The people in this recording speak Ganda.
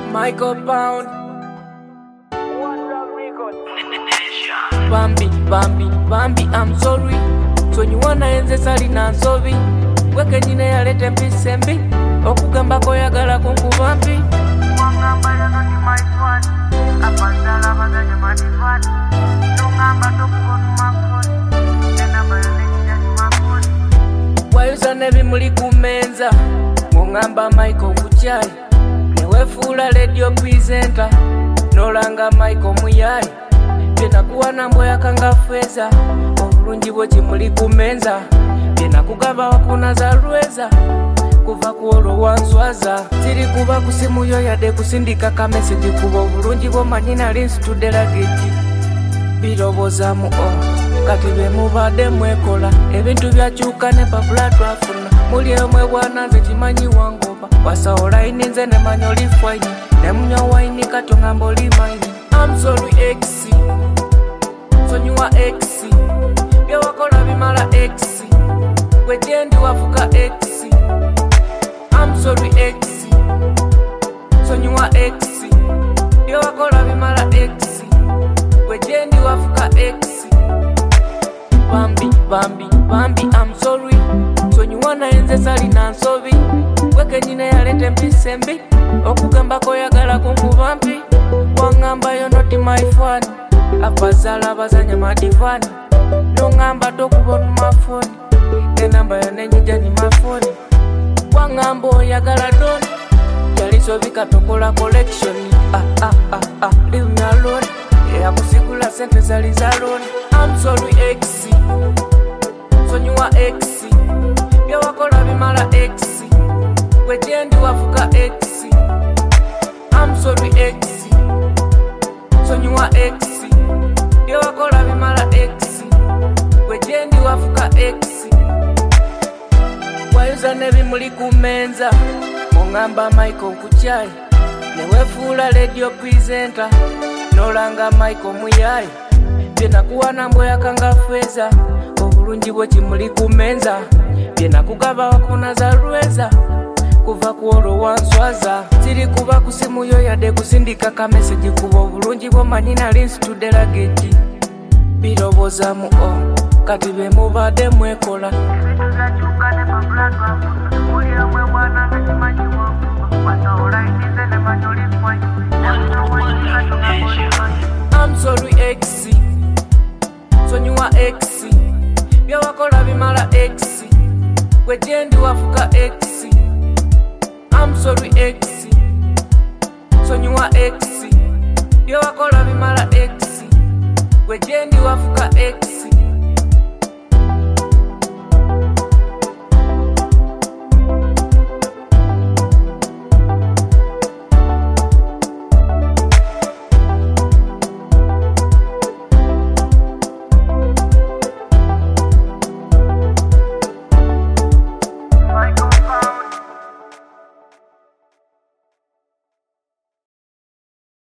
Michael Pound. Bambi, I'm sorry. So you wanna enze sali na nsobi. Weke nyine yalete mpise mbi. Okugamba ko yagala kunkubambi. Wangamba yono ni my squad. Apazala bazanya manifat. Nungamba tokubonu makoni. Nenamba yone njani makoni. Wayuza nebi muli kumenza. Mungamba Michael kuchai. Newefula radio presenter. Nolanga Michael muyai. Jena kuwa nambo ya kanga feza. Obulungi bwo kimuli kumenza. Jena kugamba wakuna za ruweza. Kuva kuolo wanswaza. Ziri kuba kusimu yo yade kusindika ka message kuba obulungi bwo manyina linsi tudela geji. Biroboza mu o. Kati be mubade mwekola. Ebintu byakyuka ne papula twafuna. Muli emwe bwana nze kimanyi wangoba. Wasa olaini nze ne manyoli fwaini. Ne munywa waini kato ngambo limaini. I'm sorry X. Sonyuwa X. Bya wakola bimala X. Wejendi wafuka X. I'm sorry X. Sonyuwa X. Bya wakola bimala X. Wejendi wafuka X. Bambi, I'm sorry. Sonyuwa na enze sali na nsobi. Weke nyine yalete mpise mbi. Okugamba ko yagala kunkubambi. Wangamba you're not my fan. Apazala bazanya madivani. Nongamba tokubonu mafoni. Enamba yone njani mafoni. Wangamba oyagala doni. Yaliso vika tokola collection. Leave me alone. Ya kusigula sente zali zaloni. I'm sorry X. Sonyuwa X. Bya wakola bimala X. Wejendi wafuka X. I'm sorry X. Sonyuwa X. Bya wakola bimala X. Wejendi wafuka X. Wayuza nebi muli kumenza. Mungamba Michael kuchai. Newefula radio presenter. Nolanga Michael muyai. Jena kuwa nambo ya kanga feza. Obulungi bwo kimuli kumenza. Jena kugaba wakuna za ruweza. Kuva kuolo wanswaza. Ziri kuba kusimu yo yade kusindika ka message kuba obulungi bwo manyina linsi tudela geji. Biroboza mu o. Kati be mubade mwekola. Ebintu byakyuka ne papula twafuna. Muli emwe bwana nze kimanyi wangoba. Wasa olaini nze ne manyoli fwaini. Nemunywa waini kato ngambo limaini. I'm sorry X. Sonyuwa X. Bya wakola bimala X. Wejendi wafuka X. I'm sorry X. Sonyuwa X. Bya wakola bimala X.